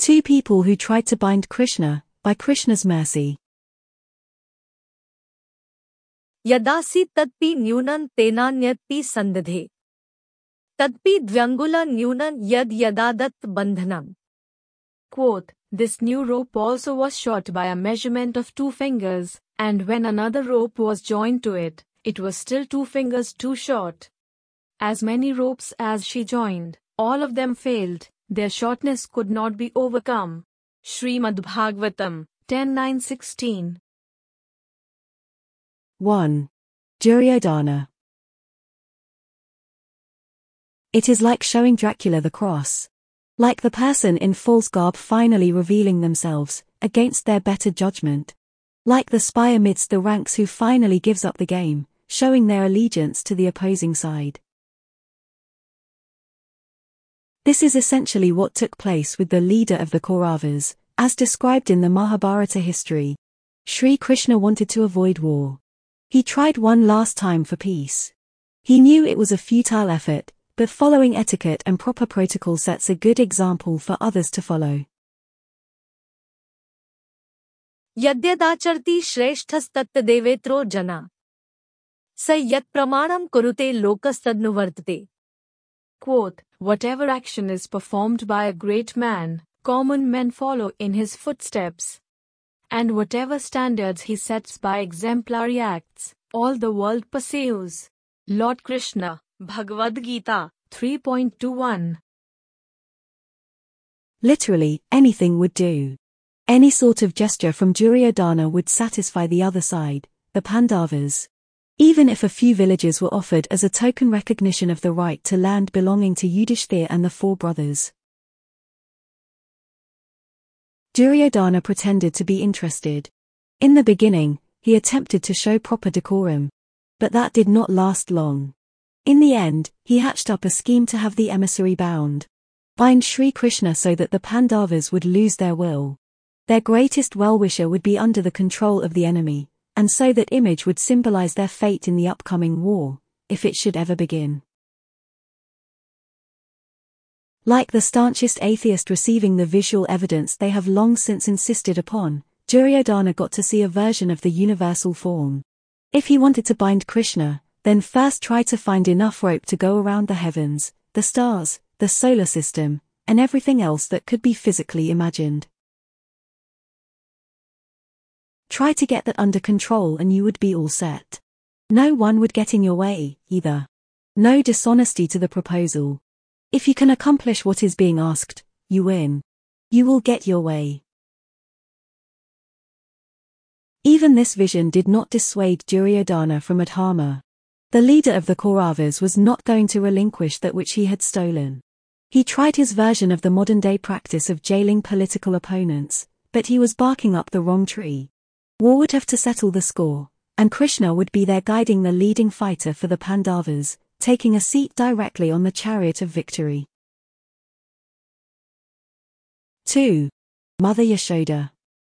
Two people who tried to bind Krishna, by Krishna's mercy. यदासि तत्पि न्यूनं तेनान्यत्पि सन्दधे तत्पि द्व्यंगुलं न्यूनं यद यदादत्त बंधनम. Quote, this new rope also was short by a measurement of 2 fingers, and when another rope was joined to it, it was still 2 fingers too short. As many ropes as she joined, all of them failed, their shortness could not be overcome. Srimad Bhagavatam, 10:9-16. 1. Duryodhana. It is like showing Dracula the cross. Like the person in false garb finally revealing themselves, against their better judgment. Like the spy amidst the ranks who finally gives up the game, showing their allegiance to the opposing side. This is essentially what took place with the leader of the Kauravas, as described in the Mahabharata history. Sri Krishna wanted to avoid war. He tried one last time for peace. He knew it was a futile effort, but following etiquette and proper protocol sets a good example for others to follow. यद्यदाचरति श्रेष्ठस्तत्तदेवेत्रो जना स यत् प्रमाणं कुरुते लोकस्तदनुवर्तते. Quote, whatever action is performed by a great man, common men follow in his footsteps. And whatever standards he sets by exemplary acts, all the world pursues. Lord Krishna, Bhagavad Gita, 3.21. Literally, anything would do. Any sort of gesture from Duryodhana would satisfy the other side, the Pandavas. Even if a few villages were offered as a token recognition of the right to land belonging to Yudhishthira and the 4 brothers. Duryodhana pretended to be interested. In the beginning, he attempted to show proper decorum. But that did not last long. In the end, he hatched up a scheme to have the emissary bound. Bind Sri Krishna so that the Pandavas would lose their will. Their greatest well-wisher would be under the control of the enemy, and so that image would symbolize their fate in the upcoming war, if it should ever begin. Like the staunchest atheist receiving the visual evidence they have long since insisted upon, Duryodhana got to see a version of the universal form. If he wanted to bind Krishna, then first try to find enough rope to go around the heavens, the stars, the solar system, and everything else that could be physically imagined. Try to get that under control and you would be all set. No one would get in your way, either. No dishonesty to the proposal. If you can accomplish what is being asked, you win. You will get your way. Even this vision did not dissuade Duryodhana from Adharma. The leader of the Kauravas was not going to relinquish that which he had stolen. He tried his version of the modern-day practice of jailing political opponents, but he was barking up the wrong tree. War would have to settle the score, and Krishna would be there guiding the leading fighter for the Pandavas, taking a seat directly on the chariot of victory. 2. Mother Yashoda.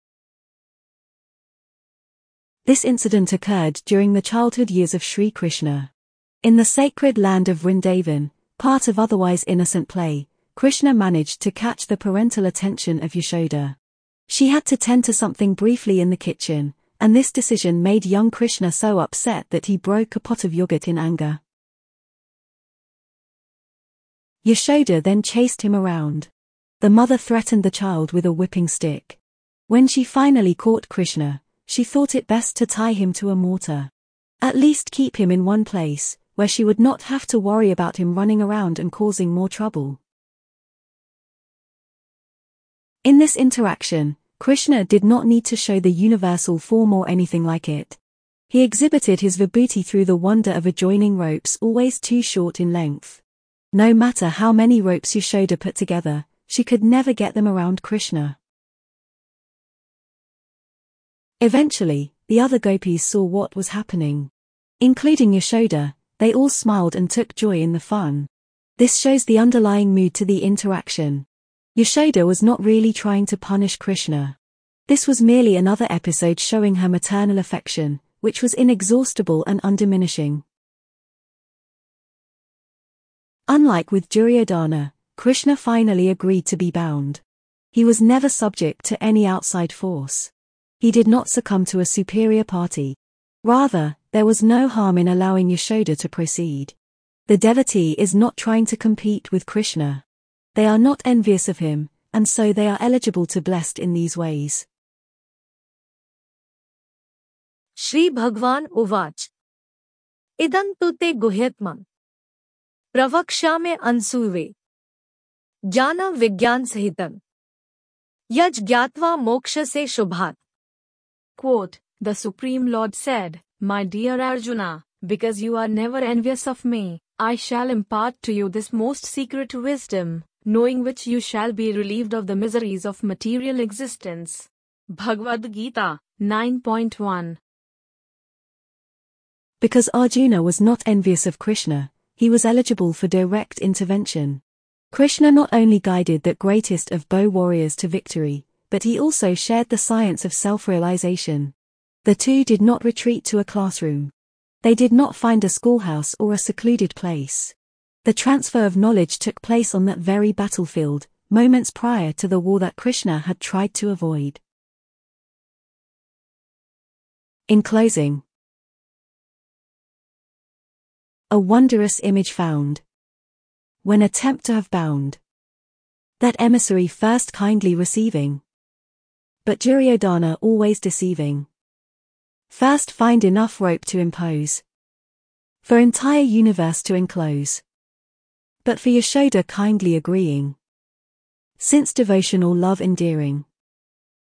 This incident occurred during the childhood years of Sri Krishna. In the sacred land of Vrindavan, part of otherwise innocent play, Krishna managed to catch the parental attention of Yashoda. She had to tend to something briefly in the kitchen, and this decision made young Krishna so upset that he broke a pot of yogurt in anger. Yashoda then chased him around. The mother threatened the child with a whipping stick. When she finally caught Krishna, she thought it best to tie him to a mortar. At least keep him in one place, where she would not have to worry about him running around and causing more trouble. In this interaction, Krishna did not need to show the universal form or anything like it. He exhibited his vibhuti through the wonder of adjoining ropes always too short in length. No matter how many ropes Yashoda put together, she could never get them around Krishna. Eventually, the other gopis saw what was happening. Including Yashoda, they all smiled and took joy in the fun. This shows the underlying mood to the interaction. Yashoda was not really trying to punish Krishna. This was merely another episode showing her maternal affection, which was inexhaustible and undiminishing. Unlike with Duryodhana, Krishna finally agreed to be bound. He was never subject to any outside force. He did not succumb to a superior party. Rather, there was no harm in allowing Yashoda to proceed. The devotee is not trying to compete with Krishna. They are not envious of him, and so they are eligible to blessed in these ways. Shri Bhagwan Uvach Idam tu te guhyatmam Pravakshame ansuve Jnana Vigyan Sahitam Yaj Gyatva Moksha Se Shubhat. Quote, the Supreme Lord said, My dear Arjuna, because you are never envious of me, I shall impart to you this most secret wisdom, knowing which you shall be relieved of the miseries of material existence. Bhagavad Gita 9.1. Because Arjuna was not envious of Krishna, he was eligible for direct intervention. Krishna not only guided that greatest of bow warriors to victory, but he also shared the science of self-realization. The two did not retreat to a classroom. They did not find a schoolhouse or a secluded place. The transfer of knowledge took place on that very battlefield, moments prior to the war that Krishna had tried to avoid. In closing, a wondrous image found. When attempt to have bound that emissary first kindly receiving, but Duryodhana always deceiving. First find enough rope to impose, for entire universe to enclose, but for Yashoda kindly agreeing, since devotional love endearing.